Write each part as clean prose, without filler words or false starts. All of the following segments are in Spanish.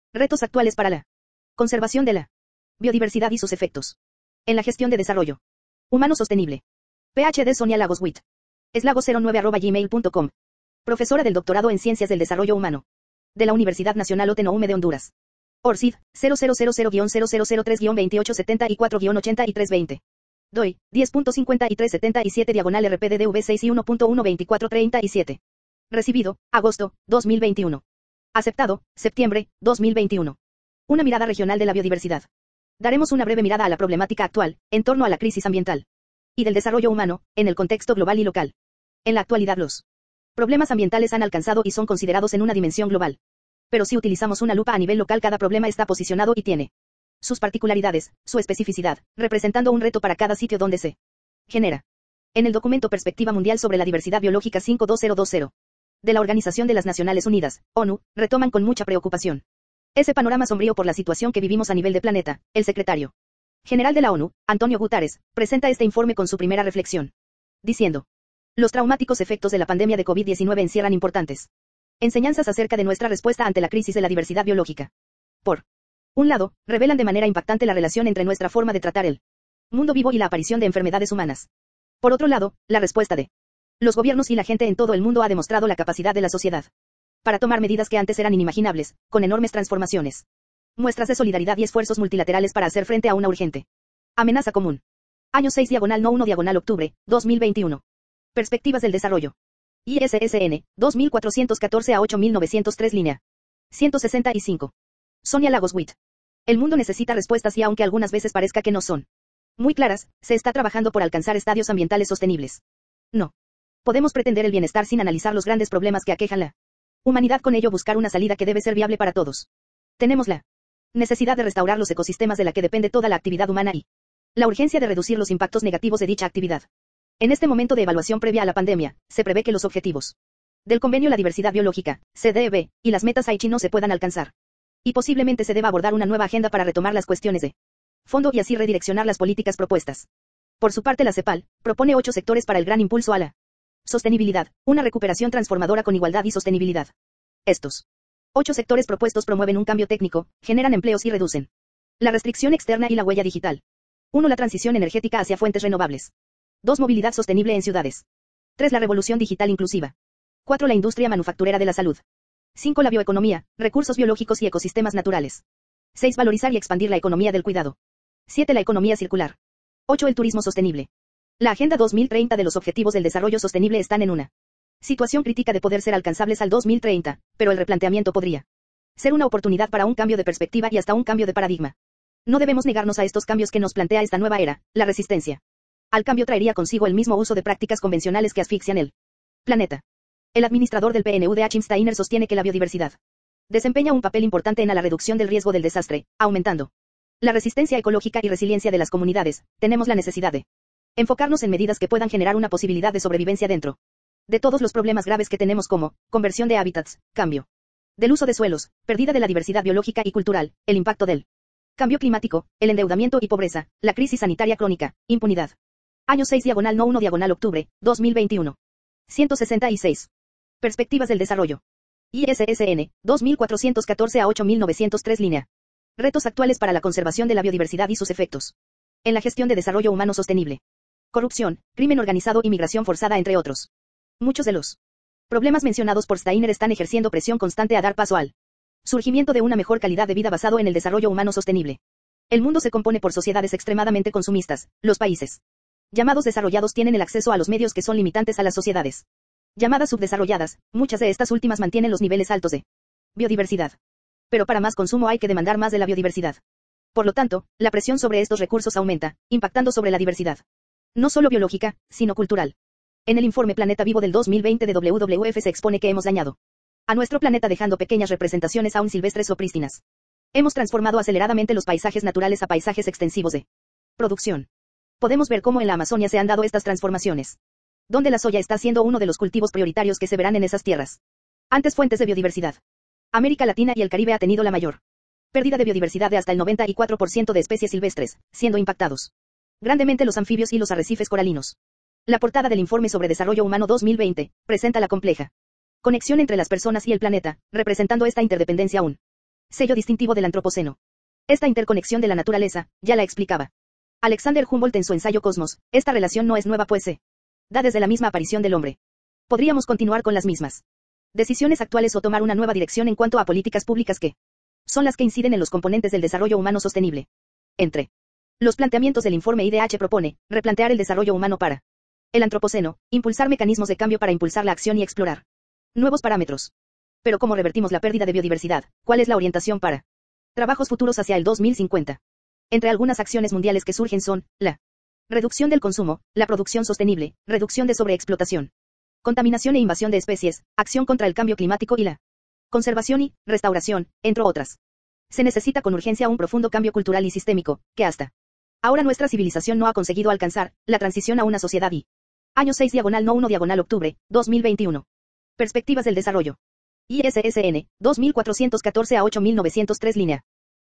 Retos actuales para la conservación de la biodiversidad y sus efectos en la gestión de desarrollo humano sostenible. PhD Sonia Lagos Witt. eslago09@gmail.com. Profesora del doctorado en Ciencias del Desarrollo Humano de la Universidad Nacional OTNOUM de Honduras. ORCID 0000-0003-2074-83-8320. DOI 10.5377/RPDDV 6 y 1.12437. Recibido, agosto, 2021. Aceptado, septiembre, 2021. Una mirada regional de la biodiversidad. Daremos una breve mirada a la problemática actual, en torno a la crisis ambiental y del desarrollo humano, en el contexto global y local. En la actualidad los problemas ambientales han alcanzado y son considerados en una dimensión global. Pero si utilizamos una lupa a nivel local, cada problema está posicionado y tiene sus particularidades, su especificidad, representando un reto para cada sitio donde se genera. En el documento Perspectiva Mundial sobre la Diversidad Biológica 52020 de la Organización de las Naciones Unidas, ONU, retoman con mucha preocupación ese panorama sombrío por la situación que vivimos a nivel de planeta. El secretario general de la ONU, Antonio Guterres, presenta este informe con su primera reflexión, diciendo: los traumáticos efectos de la pandemia de COVID-19 encierran importantes enseñanzas acerca de nuestra respuesta ante la crisis de la diversidad biológica. Por un lado, revelan de manera impactante la relación entre nuestra forma de tratar el mundo vivo y la aparición de enfermedades humanas. Por otro lado, la respuesta de los gobiernos y la gente en todo el mundo ha demostrado la capacidad de la sociedad para tomar medidas que antes eran inimaginables, con enormes transformaciones. Muestras de solidaridad y esfuerzos multilaterales para hacer frente a una urgente amenaza común. Año 6/1/octubre, 2021. Perspectivas del desarrollo. ISSN, 2414 a 8903 línea 165. Sonia Lagos Witt. El mundo necesita respuestas y aunque algunas veces parezca que no son muy claras, se está trabajando por alcanzar estadios ambientales sostenibles. No podemos pretender el bienestar sin analizar los grandes problemas que aquejan la humanidad, con ello buscar una salida que debe ser viable para todos. Tenemos la necesidad de restaurar los ecosistemas de la que depende toda la actividad humana y la urgencia de reducir los impactos negativos de dicha actividad. En este momento de evaluación previa a la pandemia, se prevé que los objetivos del Convenio La Diversidad Biológica, CDB, y las metas Aichi no se puedan alcanzar. Y posiblemente se deba abordar una nueva agenda para retomar las cuestiones de fondo y así redireccionar las políticas propuestas. Por su parte, la CEPAL propone 8 sectores para el gran impulso a la sostenibilidad, una recuperación transformadora con igualdad y sostenibilidad. Estos 8 sectores propuestos promueven un cambio técnico, generan empleos y reducen la restricción externa y la huella digital. 1. La transición energética hacia fuentes renovables. 2. Movilidad sostenible en ciudades. 3. La revolución digital inclusiva. 4. La industria manufacturera de la salud. 5. La bioeconomía, recursos biológicos y ecosistemas naturales. 6. Valorizar y expandir la economía del cuidado. 7. La economía circular. 8. El turismo sostenible. La Agenda 2030 de los Objetivos del Desarrollo Sostenible están en una situación crítica de poder ser alcanzables al 2030, pero el replanteamiento podría ser una oportunidad para un cambio de perspectiva y hasta un cambio de paradigma. No debemos negarnos a estos cambios que nos plantea esta nueva era. La resistencia al cambio traería consigo el mismo uso de prácticas convencionales que asfixian el planeta. El administrador del PNUD, Achim Steiner, sostiene que la biodiversidad desempeña un papel importante en la reducción del riesgo del desastre, aumentando la resistencia ecológica y resiliencia de las comunidades. Tenemos la necesidad de enfocarnos en medidas que puedan generar una posibilidad de sobrevivencia dentro de todos los problemas graves que tenemos, como conversión de hábitats, cambio del uso de suelos, pérdida de la diversidad biológica y cultural, el impacto del cambio climático, el endeudamiento y pobreza, la crisis sanitaria crónica, impunidad. Año 6/1/octubre, 2021. 166. Perspectivas del desarrollo. ISSN, 2414 a 8903 línea. Retos actuales para la conservación de la biodiversidad y sus efectos en la gestión de desarrollo humano sostenible. Corrupción, crimen organizado y migración forzada, entre otros. Muchos de los problemas mencionados por Steiner están ejerciendo presión constante a dar paso al surgimiento de una mejor calidad de vida basado en el desarrollo humano sostenible. El mundo se compone por sociedades extremadamente consumistas. Los países llamados desarrollados tienen el acceso a los medios que son limitantes a las sociedades llamadas subdesarrolladas. Muchas de estas últimas mantienen los niveles altos de biodiversidad. Pero para más consumo hay que demandar más de la biodiversidad. Por lo tanto, la presión sobre estos recursos aumenta, impactando sobre la diversidad, no solo biológica, sino cultural. En el informe Planeta Vivo del 2020 de WWF se expone que hemos dañado a nuestro planeta dejando pequeñas representaciones aún silvestres o prístinas. Hemos transformado aceleradamente los paisajes naturales a paisajes extensivos de producción. Podemos ver cómo en la Amazonia se han dado estas transformaciones, donde la soya está siendo uno de los cultivos prioritarios que se verán en esas tierras. Antes fuentes de biodiversidad. América Latina y el Caribe ha tenido la mayor pérdida de biodiversidad de hasta el 94% de especies silvestres, siendo impactados grandemente los anfibios y los arrecifes coralinos. La portada del Informe sobre Desarrollo Humano 2020 presenta la compleja conexión entre las personas y el planeta, representando esta interdependencia aún sello distintivo del Antropoceno. Esta interconexión de la naturaleza, ya la explicaba Alexander Humboldt en su ensayo Cosmos. Esta relación no es nueva, pues se da desde la misma aparición del hombre. Podríamos continuar con las mismas decisiones actuales o tomar una nueva dirección en cuanto a políticas públicas que son las que inciden en los componentes del desarrollo humano sostenible. Entre los planteamientos del informe IDH propone replantear el desarrollo humano para el Antropoceno, impulsar mecanismos de cambio para impulsar la acción y explorar nuevos parámetros. Pero ¿cómo revertimos la pérdida de biodiversidad? ¿Cuál es la orientación para trabajos futuros hacia el 2050? Entre algunas acciones mundiales que surgen son la reducción del consumo, la producción sostenible, reducción de sobreexplotación, contaminación e invasión de especies, acción contra el cambio climático y la conservación y restauración, entre otras. Se necesita con urgencia un profundo cambio cultural y sistémico, que hasta ahora nuestra civilización no ha conseguido alcanzar, la transición a una sociedad y año 6 diagonal no 1 diagonal octubre, 2021. Perspectivas del desarrollo. ISSN, 2414 a 8903 línea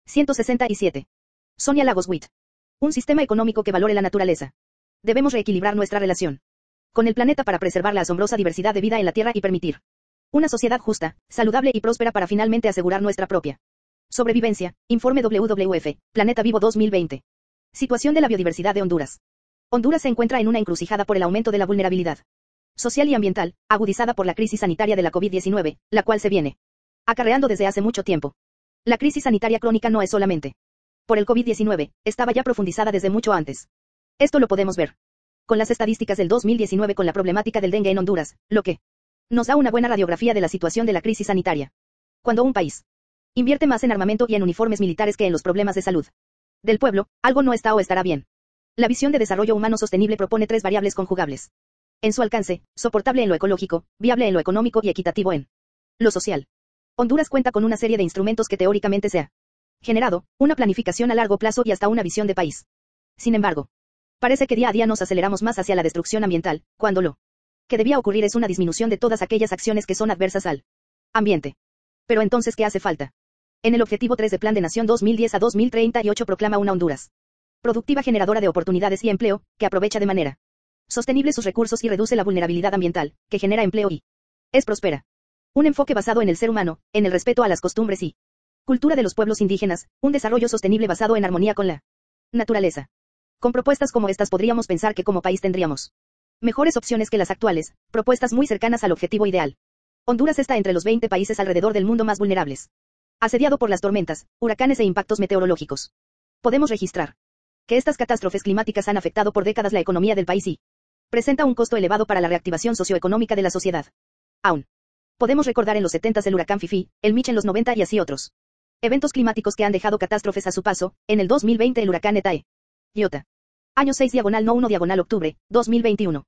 167. Sonia Lagos Witt. Un sistema económico que valore la naturaleza. Debemos reequilibrar nuestra relación con el planeta para preservar la asombrosa diversidad de vida en la Tierra y permitir una sociedad justa, saludable y próspera para finalmente asegurar nuestra propia sobrevivencia. Informe WWF, Planeta Vivo 2020. Situación de la biodiversidad de Honduras. Honduras se encuentra en una encrucijada por el aumento de la vulnerabilidad social y ambiental, agudizada por la crisis sanitaria de la COVID-19, la cual se viene acarreando desde hace mucho tiempo. La crisis sanitaria crónica no es solamente por el COVID-19, estaba ya profundizada desde mucho antes. Esto lo podemos ver con las estadísticas del 2019 con la problemática del dengue en Honduras, lo que nos da una buena radiografía de la situación de la crisis sanitaria. Cuando un país invierte más en armamento y en uniformes militares que en los problemas de salud del pueblo, algo no está o estará bien. La visión de desarrollo humano sostenible propone tres variables conjugables en su alcance: soportable en lo ecológico, viable en lo económico y equitativo en lo social. Honduras cuenta con una serie de instrumentos que teóricamente se ha generado una planificación a largo plazo y hasta una visión de país. Sin embargo, parece que día a día nos aceleramos más hacia la destrucción ambiental, cuando lo que debía ocurrir es una disminución de todas aquellas acciones que son adversas al ambiente. Pero entonces, ¿qué hace falta? En el objetivo 3 de Plan de Nación 2010 a 2038 proclama una Honduras productiva, generadora de oportunidades y empleo, que aprovecha de manera sostenible sus recursos y reduce la vulnerabilidad ambiental, que genera empleo y es próspera. Un enfoque basado en el ser humano, en el respeto a las costumbres y cultura de los pueblos indígenas, un desarrollo sostenible basado en armonía con la naturaleza. Con propuestas como estas podríamos pensar que como país tendríamos mejores opciones que las actuales, propuestas muy cercanas al objetivo ideal. Honduras está entre los 20 países alrededor del mundo más vulnerables, asediado por las tormentas, huracanes e impactos meteorológicos. Podemos registrar que estas catástrofes climáticas han afectado por décadas la economía del país y presenta un costo elevado para la reactivación socioeconómica de la sociedad. Aún podemos recordar en los 70 el huracán Fifi, el Mitch en los 90 y así otros eventos climáticos que han dejado catástrofes a su paso. En el 2020 el huracán Eta Iota. Año 6 diagonal no 1 diagonal octubre, 2021.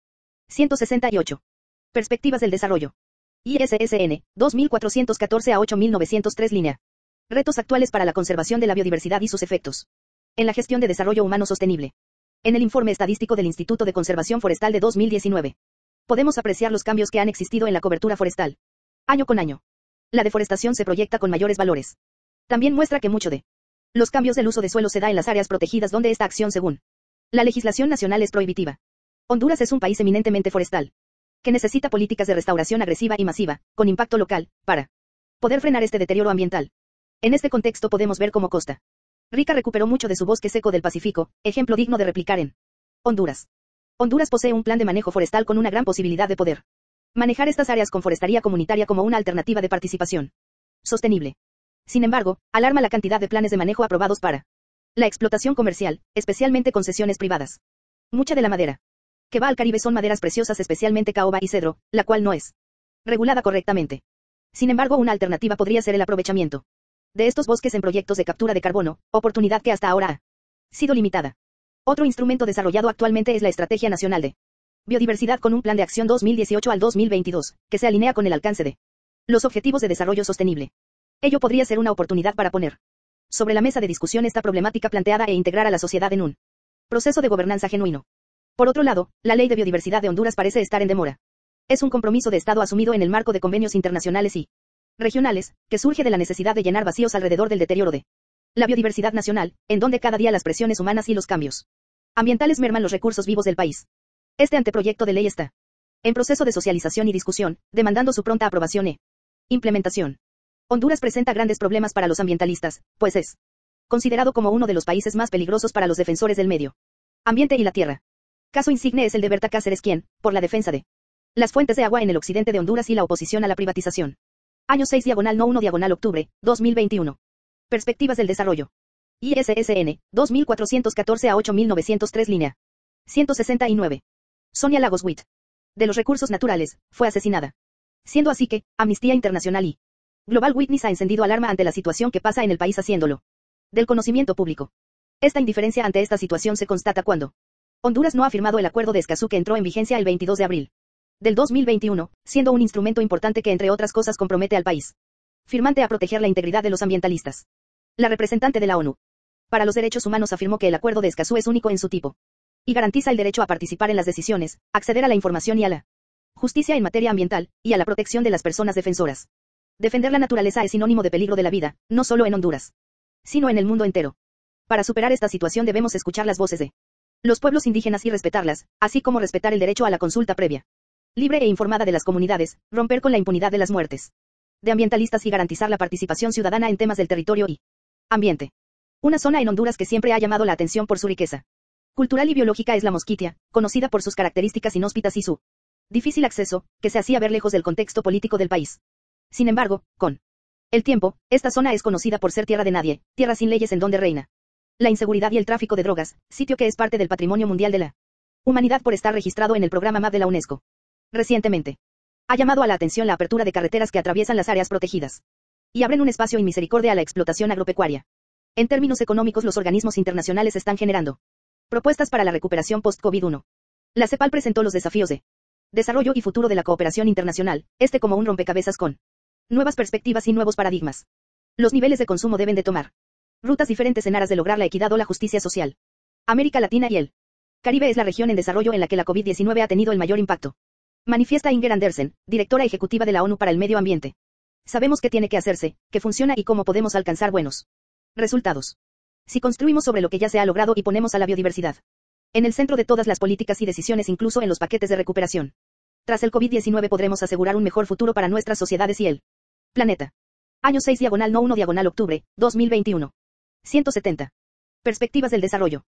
168. Perspectivas del desarrollo. ISSN, 2414 a 8903 línea. Retos actuales para la conservación de la biodiversidad y sus efectos en la gestión de desarrollo humano sostenible. En el informe estadístico del Instituto de Conservación Forestal de 2019, podemos apreciar los cambios que han existido en la cobertura forestal año con año. La deforestación se proyecta con mayores valores. También muestra que mucho de los cambios del uso de suelo se da en las áreas protegidas donde esta acción, según la legislación nacional, es prohibitiva. Honduras es un país eminentemente forestal, que necesita políticas de restauración agresiva y masiva, con impacto local, para poder frenar este deterioro ambiental. En este contexto podemos ver cómo Costa Rica recuperó mucho de su bosque seco del Pacífico, ejemplo digno de replicar en Honduras. Honduras posee un plan de manejo forestal con una gran posibilidad de poder manejar estas áreas con forestería comunitaria como una alternativa de participación sostenible. Sin embargo, alarma la cantidad de planes de manejo aprobados para la explotación comercial, especialmente concesiones privadas. Mucha de la madera que va al Caribe son maderas preciosas, especialmente caoba y cedro, la cual no es regulada correctamente. Sin embargo, una alternativa podría ser el aprovechamiento de estos bosques en proyectos de captura de carbono, oportunidad que hasta ahora ha sido limitada. Otro instrumento desarrollado actualmente es la Estrategia Nacional de Biodiversidad con un plan de acción 2018 al 2022, que se alinea con el alcance de los Objetivos de Desarrollo Sostenible. Ello podría ser una oportunidad para poner sobre la mesa de discusión esta problemática planteada e integrar a la sociedad en un proceso de gobernanza genuino. Por otro lado, la Ley de Biodiversidad de Honduras parece estar en demora. Es un compromiso de Estado asumido en el marco de convenios internacionales y regionales, que surge de la necesidad de llenar vacíos alrededor del deterioro de la biodiversidad nacional, en donde cada día las presiones humanas y los cambios ambientales merman los recursos vivos del país. Este anteproyecto de ley está en proceso de socialización y discusión, demandando su pronta aprobación e implementación. Honduras presenta grandes problemas para los ambientalistas, pues es considerado como uno de los países más peligrosos para los defensores del medio ambiente y la tierra. Caso insigne es el de Berta Cáceres quien, por la defensa de las fuentes de agua en el occidente de Honduras y la oposición a la privatización. Año 6 diagonal no 1 diagonal octubre, 2021. Perspectivas del desarrollo. ISSN, 2414 a 8903 línea 169. Sonia Lagos Witt. De los recursos naturales, fue asesinada. Siendo así que, Amnistía Internacional y Global Witness ha encendido alarma ante la situación que pasa en el país haciéndolo del conocimiento público. Esta indiferencia ante esta situación se constata cuando Honduras no ha firmado el acuerdo de Escazú que entró en vigencia el 22 de abril del 2021, siendo un instrumento importante que entre otras cosas compromete al país firmante a proteger la integridad de los ambientalistas. La representante de la ONU para los Derechos Humanos afirmó que el acuerdo de Escazú es único en su tipo y garantiza el derecho a participar en las decisiones, acceder a la información y a la justicia en materia ambiental, y a la protección de las personas defensoras. Defender la naturaleza es sinónimo de peligro de la vida, no solo en Honduras, sino en el mundo entero. Para superar esta situación debemos escuchar las voces de los pueblos indígenas y respetarlas, así como respetar el derecho a la consulta previa, libre e informada de las comunidades, romper con la impunidad de las muertes de ambientalistas y garantizar la participación ciudadana en temas del territorio y ambiente. Una zona en Honduras que siempre ha llamado la atención por su riqueza cultural y biológica es la Mosquitia, conocida por sus características inhóspitas y su difícil acceso, que se hacía ver lejos del contexto político del país. Sin embargo, con el tiempo, esta zona es conocida por ser tierra de nadie, tierra sin leyes en donde reina la inseguridad y el tráfico de drogas, sitio que es parte del patrimonio mundial de la humanidad por estar registrado en el programa MAP de la UNESCO. Recientemente, ha llamado a la atención la apertura de carreteras que atraviesan las áreas protegidas y abren un espacio en misericordia a la explotación agropecuaria. En términos económicos, los organismos internacionales están generando propuestas para la recuperación post-COVID-1. La CEPAL presentó los desafíos de desarrollo y futuro de la cooperación internacional, como un rompecabezas con nuevas perspectivas y nuevos paradigmas. Los niveles de consumo deben de tomar rutas diferentes en aras de lograr la equidad o la justicia social. América Latina y el Caribe es la región en desarrollo en la que la COVID-19 ha tenido el mayor impacto. Manifiesta Inger Andersen, directora ejecutiva de la ONU para el Medio Ambiente. Sabemos qué tiene que hacerse, qué funciona y cómo podemos alcanzar buenos resultados. Si construimos sobre lo que ya se ha logrado y ponemos a la biodiversidad en el centro de todas las políticas y decisiones, incluso en los paquetes de recuperación. Tras el COVID-19 podremos asegurar un mejor futuro para nuestras sociedades y el planeta. Año 6 diagonal no 1 diagonal octubre, 2021. 170. Perspectivas del desarrollo.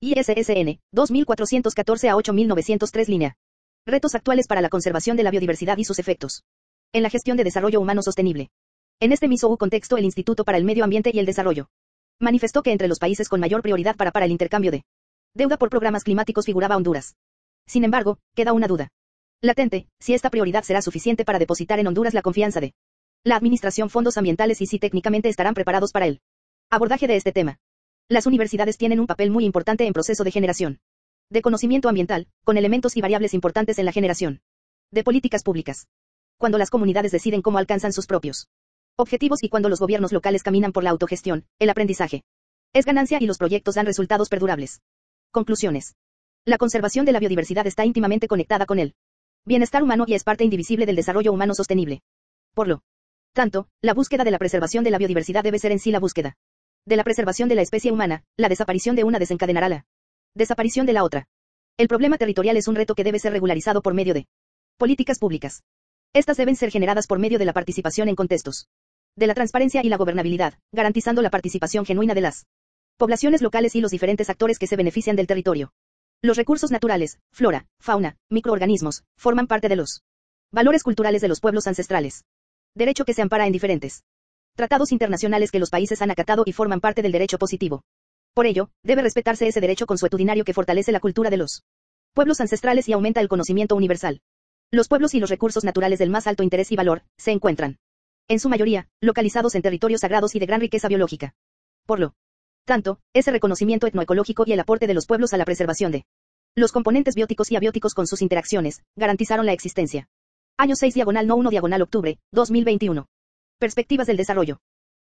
ISSN, 2414 a 8903 línea. Retos actuales para la conservación de la biodiversidad y sus efectos en la gestión de desarrollo humano sostenible. En este mismo contexto, el Instituto para el Medio Ambiente y el Desarrollo manifestó que entre los países con mayor prioridad para el intercambio de deuda por programas climáticos figuraba Honduras. Sin embargo, queda una duda latente, si esta prioridad será suficiente para depositar en Honduras la confianza de la administración fondos ambientales y si técnicamente estarán preparados para el abordaje de este tema. Las universidades tienen un papel muy importante en proceso de generación de conocimiento ambiental, con elementos y variables importantes en la generación de políticas públicas. Cuando las comunidades deciden cómo alcanzan sus propios objetivos y cuando los gobiernos locales caminan por la autogestión, el aprendizaje es ganancia y los proyectos dan resultados perdurables. Conclusiones. La conservación de la biodiversidad está íntimamente conectada con el bienestar humano y es parte indivisible del desarrollo humano sostenible. Por lo tanto, la búsqueda de la preservación de la biodiversidad debe ser en sí la búsqueda de la preservación de la especie humana. La desaparición de una desencadenará la desaparición de la otra. El problema territorial es un reto que debe ser regularizado por medio de políticas públicas. Estas deben ser generadas por medio de la participación en contextos de la transparencia y la gobernabilidad, garantizando la participación genuina de las poblaciones locales y los diferentes actores que se benefician del territorio. Los recursos naturales, flora, fauna, microorganismos, forman parte de los valores culturales de los pueblos ancestrales. Derecho que se ampara en diferentes tratados internacionales que los países han acatado y forman parte del derecho positivo. Por ello, debe respetarse ese derecho consuetudinario que fortalece la cultura de los pueblos ancestrales y aumenta el conocimiento universal. Los pueblos y los recursos naturales del más alto interés y valor, se encuentran, en su mayoría, localizados en territorios sagrados y de gran riqueza biológica. Por lo tanto, ese reconocimiento etnoecológico y el aporte de los pueblos a la preservación de los componentes bióticos y abióticos con sus interacciones, garantizaron la existencia. Año 6 diagonal no 1 diagonal octubre, 2021. Perspectivas del desarrollo.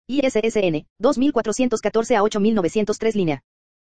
ISSN, 2414 a 8903 línea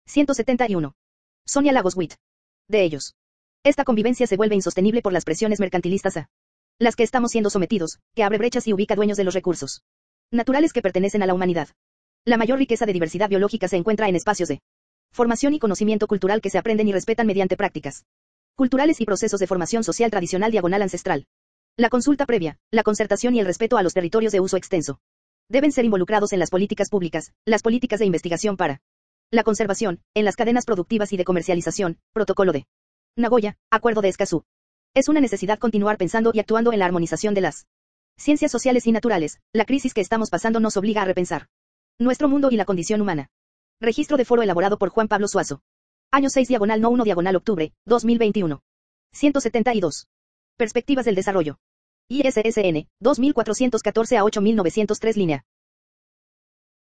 171. Sonia Lagos Witt. De ellos. Esta convivencia se vuelve insostenible por las presiones mercantilistas a las que estamos siendo sometidos, que abre brechas y ubica dueños de los recursos naturales que pertenecen a la humanidad. La mayor riqueza de diversidad biológica se encuentra en espacios de formación y conocimiento cultural que se aprenden y respetan mediante prácticas culturales y procesos de formación social tradicional diagonal ancestral. La consulta previa, la concertación y el respeto a los territorios de uso extenso deben ser involucrados en las políticas públicas, las políticas de investigación para la conservación, en las cadenas productivas y de comercialización, Protocolo de Nagoya, Acuerdo de Escazú. Es una necesidad continuar pensando y actuando en la armonización de las ciencias sociales y naturales. La crisis que estamos pasando nos obliga a repensar nuestro mundo y la condición humana. Registro de foro elaborado por Juan Pablo Suazo. Año 6 diagonal no 1 diagonal octubre, 2021. 172. Perspectivas del desarrollo. ISSN, 2414 a 8903 línea.